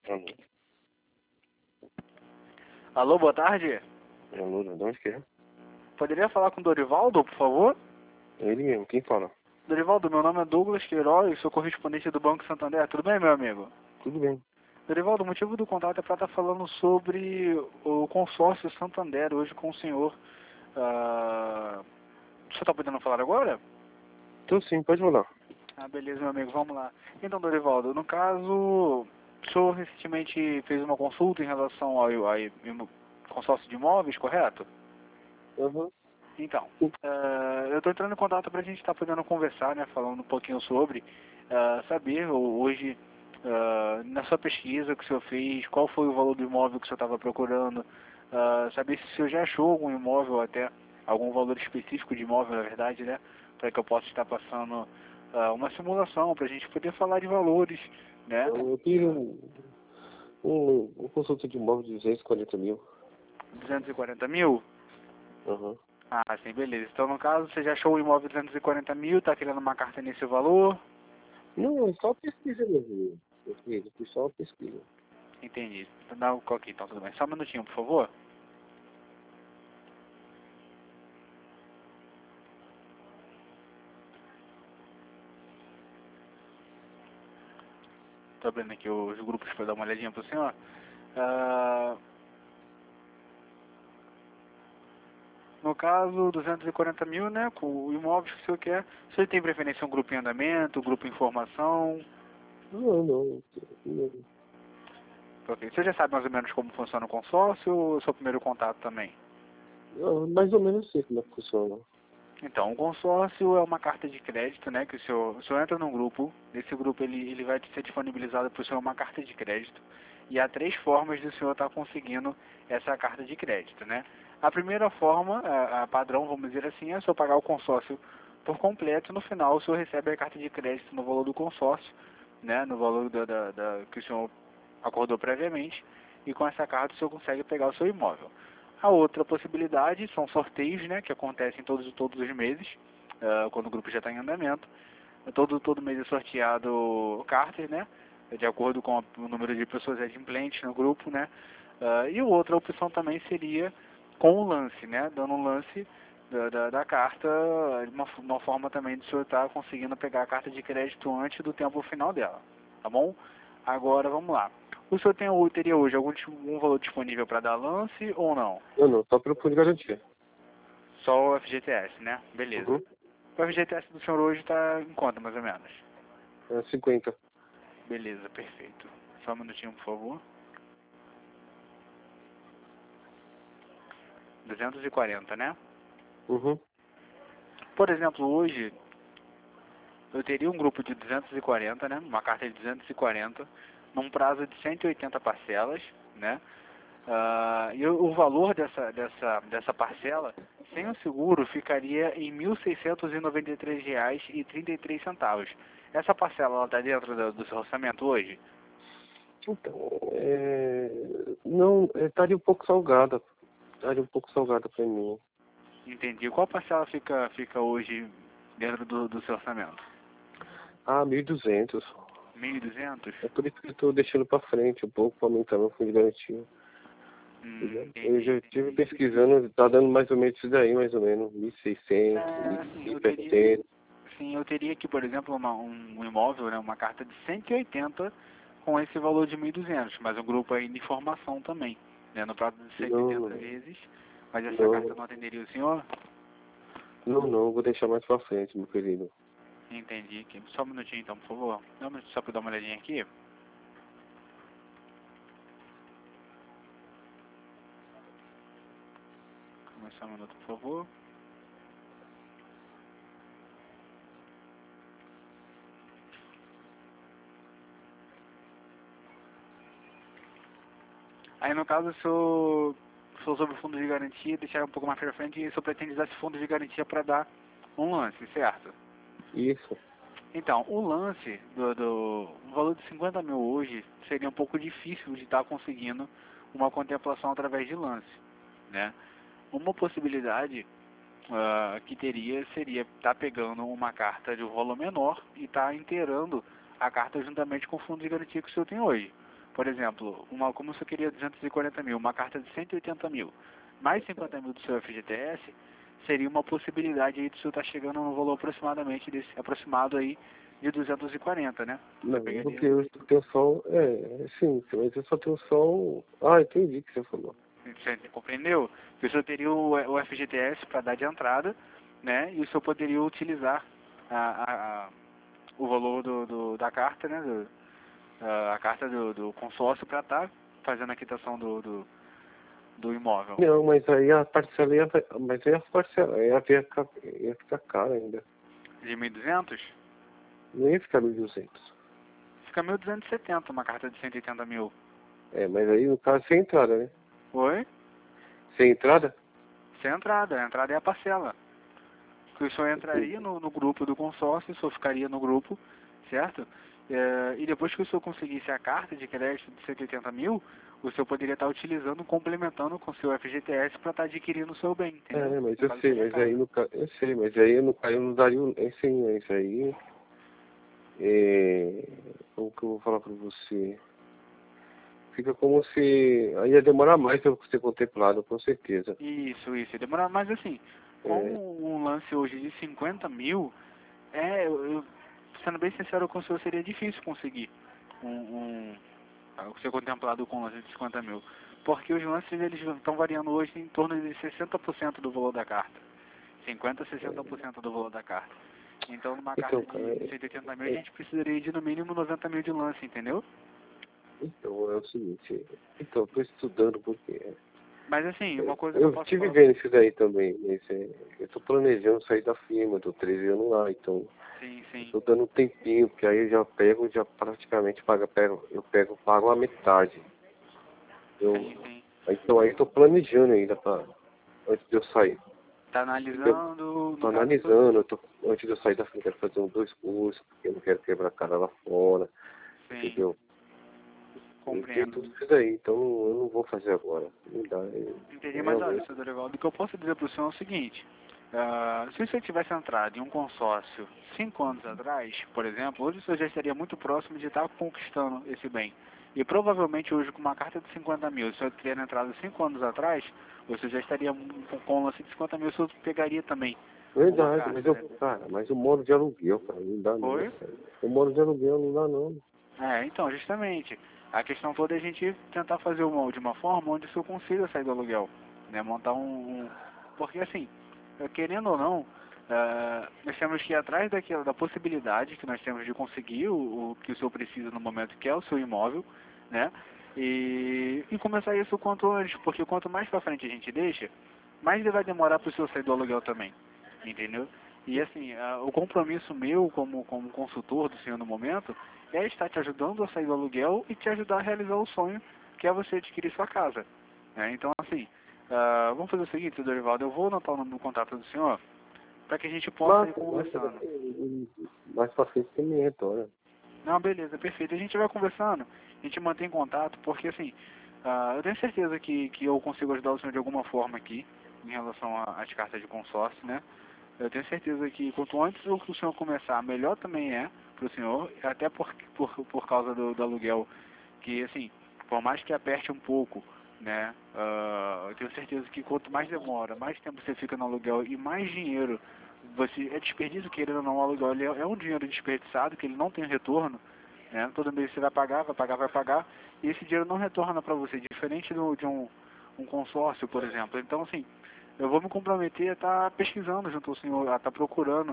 Alô, Alô, boa tarde. alô, de onde que é? Poderia falar com o Dorivaldo, por favor? Ele mesmo, quem fala? Dorivaldo, meu nome é Douglas Queiroz, sou correspondente do Banco Santander. Tudo bem, meu amigo? Tudo bem. Dorivaldo, o motivo do contato é para estar falando sobre o consórcio Santander hoje com o senhor. Você está podendo falar agora? Então sim, pode falar. Beleza, meu amigo, vamos lá. Então, Dorivaldo, no caso, o senhor recentemente fez uma consulta em relação ao consórcio de imóveis, correto? Uhum. Então, eu estou entrando em contato para a gente estar podendo conversar, né, falando um pouquinho sobre, saber hoje, na sua pesquisa que o senhor fez, qual foi o valor do imóvel que o senhor estava procurando, saber se o senhor já achou algum imóvel até, algum valor específico de imóvel, na verdade, né, para que eu possa estar passando uma simulação, para a gente poder falar de valores, né. Eu fiz um consulta de imóvel de 240 mil. 240 mil? Uhum. Ah, sim, beleza. Então, no caso, você já achou o imóvel de 240 mil, está querendo uma carta nesse valor? Não, é só pesquisa mesmo. Eu fiz só uma pesquisa. Entendi. Então, dá o coque, então, tudo bem. Só um minutinho, por favor. Tô abrindo aqui os grupos para dar uma olhadinha pro senhor. No caso, 240 mil, né, com o imóvel que o senhor quer. O senhor tem preferência um grupo em andamento, um grupo em formação? Não. Ok. Você já sabe mais ou menos como funciona o consórcio ou é o seu primeiro contato também? Não, mais ou menos sei como é que funciona. Então, o consórcio é uma carta de crédito, né, que o senhor entra num grupo, nesse grupo ele vai ser disponibilizado para o senhor uma carta de crédito, e há 3 formas de o senhor estar conseguindo essa carta de crédito, né. A primeira forma, a padrão, vamos dizer assim, é o senhor pagar o consórcio por completo, no final o senhor recebe a carta de crédito no valor do consórcio, né, no valor que o senhor acordou previamente, e com essa carta o senhor consegue pegar o seu imóvel. A outra possibilidade são sorteios, né, que acontecem todos os meses, quando o grupo já está em andamento. Todo mês é sorteado cartas, né, de acordo com o número de pessoas adimplentes no grupo, né. E outra opção também seria com o lance, né, dando um lance da carta, uma forma também de o senhor estar conseguindo pegar a carta de crédito antes do tempo final dela, tá bom? Agora vamos lá. O senhor teria hoje algum valor disponível para dar lance ou não? Não, só pelo fundo de garantia. Só o FGTS, né? Beleza. Uhum. O FGTS do senhor hoje está em quanto, mais ou menos? É 50. Beleza, perfeito. Só um minutinho, por favor. 240, né? Uhum. Por exemplo, hoje eu teria um grupo de 240, né? Uma carta de 240, num prazo de 180 parcelas, né? E o valor dessa parcela, sem o seguro, ficaria em R$ 1.693,33. Essa parcela está dentro do seu orçamento hoje? Então, não, estaria um pouco salgada. Estaria um pouco salgada pra mim. Entendi. Qual parcela fica hoje dentro do seu orçamento? 1.200. 1.200? É por isso que eu tô deixando pra frente um pouco, pra aumentar meu fundo de garantia. Entendeu? Eu já estive Entendi. pesquisando, tá dando mais ou menos isso daí, mais ou menos, 1.600, Sim, 1.700. eu teria aqui, por exemplo, um imóvel, né, uma carta de 180 com esse valor de 1.200, mas o grupo ainda em formação também, né, no prazo de 180 Não, vezes, mas essa carta não, não atenderia o senhor? não, vou deixar mais pra frente, meu querido. Entendi. Aqui. Só um minutinho então, por favor. Só para dar uma olhadinha aqui. Só um minuto, por favor. Aí no caso, se eu sou sobre o fundo de garantia, deixar um pouco mais pra frente, e o senhor pretende usar esse fundo de garantia para dar um lance, certo? Isso. Então, o lance um valor de 50 mil hoje seria um pouco difícil de estar conseguindo uma contemplação através de lance, né? Uma possibilidade que teria seria estar pegando uma carta de um valor menor e estar inteirando a carta juntamente com o fundo de garantia que o senhor tem hoje. por exemplo, como você queria 240 mil, uma carta de 180 mil, mais 50 mil do seu FGTS, seria uma possibilidade aí de você estar chegando no valor aproximado aí de 240, né? Não, porque eu tenho só... sim, mas eu só tenho só... entendi o que você falou. Você compreendeu? Que o senhor teria o FGTS para dar de entrada, né? E o senhor poderia utilizar o valor da carta, né? A carta do consórcio para estar fazendo a quitação do imóvel. Não, mas aí a parcela mas aí a parcela ia ficar cara ainda. De 1.200? Não ia ficar 1.200. Fica 1.270 uma carta de 180 mil. Mas aí no caso sem entrada, né? Oi? Sem entrada? Sem entrada. A entrada é a parcela. Que o senhor entraria no grupo do consórcio, o senhor ficaria no grupo, certo? E depois que o senhor conseguisse a carta de crédito de 180 mil, o senhor poderia estar utilizando, complementando com o seu FGTS para estar adquirindo o seu bem, entendeu? Mas eu sei, mas aí no caso... Eu sei, mas aí no caso eu não daria... Assim, isso aí... Como que eu vou falar pra você? Fica como se... Aí ia demorar mais pra ser contemplado, com certeza. Isso. Demora, mas assim, com um lance hoje de 50 mil, sendo bem sincero com o senhor, seria difícil conseguir ser contemplado com um lance de 50 mil. Porque os lances eles estão variando hoje em torno de 60% do valor da carta. 50% a 60% do valor da carta. Então, numa carta de 180 mil, a gente precisaria de no mínimo 90 mil de lance, entendeu? Então, é o seguinte... Então, eu tô estudando porque... Mas assim, uma coisa que eu posso estive falar... vendo isso daí também, mas eu tô planejando sair da firma, tô 13 anos lá, então... Sim. Tô dando um tempinho, porque aí eu já praticamente pago a metade. Sim. Então aí eu tô planejando ainda antes de eu sair. Tá analisando... Tô analisando, antes de eu sair da firma, quero fazer 2 cursos, porque eu não quero quebrar a cara lá fora, entendeu? Compreendo. Tudo isso daí, então eu não vou fazer agora. Não dá. Entendi, mas olha, senhor Dorivaldo, o que eu posso dizer para o senhor é o seguinte, se você tivesse entrado em um consórcio 5 anos atrás, por exemplo, hoje o senhor já estaria muito próximo de estar conquistando esse bem. E provavelmente hoje com uma carta de 50 mil, se o senhor tivesse entrado 5 anos atrás, o senhor já estaria com um lance de 50 mil, o senhor pegaria também. Verdade, Carta, mas eu moro de aluguel, cara, não dá não. Oi? Eu moro de aluguel, não dá não. Então, justamente. A questão toda é a gente tentar fazer de uma forma onde o senhor consiga sair do aluguel. Né? Montar Porque assim, querendo ou não, nós temos que ir atrás da possibilidade que nós temos de conseguir o que o senhor precisa no momento, que é o seu imóvel, né? E começar isso o quanto antes, porque quanto mais pra frente a gente deixa, mais ele vai demorar para o senhor sair do aluguel também. Entendeu? E assim, o compromisso meu como consultor do senhor no momento é estar te ajudando a sair do aluguel e te ajudar a realizar o sonho que é você adquirir sua casa. Então assim, vamos fazer o seguinte, senhor Dorivaldo, eu vou anotar o nome do contato do senhor para que a gente possa ir conversando. Mais pra frente tem minha retorno. Não, beleza, perfeito. A gente vai conversando, a gente mantém contato, porque assim, eu tenho certeza que eu consigo ajudar o senhor de alguma forma aqui, em relação às cartas de consórcio, né? Eu tenho certeza que quanto antes o senhor começar, melhor também é para o senhor, até por causa do aluguel, que assim, por mais que aperte um pouco, né? Eu tenho certeza que quanto mais demora, mais tempo você fica no aluguel e mais dinheiro é desperdício, querendo ou não, o aluguel ele é um dinheiro desperdiçado, que ele não tem retorno, né? Todo mês você vai pagar, e esse dinheiro não retorna para você, diferente de um consórcio, por exemplo. Então, assim, eu vou me comprometer a estar pesquisando junto ao senhor, a estar procurando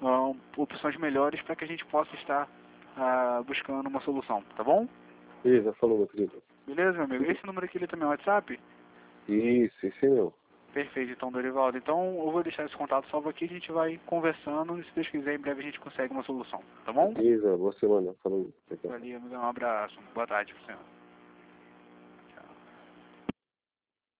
opções melhores para que a gente possa estar buscando uma solução, tá bom? Beleza, falou, meu querido. Beleza, meu amigo? Esse número aqui ele também é o WhatsApp? Isso, esse não. Perfeito, então, Dorivaldo. Então, eu vou deixar esse contato salvo aqui, a gente vai conversando e se Deus quiser, em breve a gente consegue uma solução, tá bom? Beleza, boa semana. Falou. Valeu, amigo. Um abraço. Boa tarde pro senhor.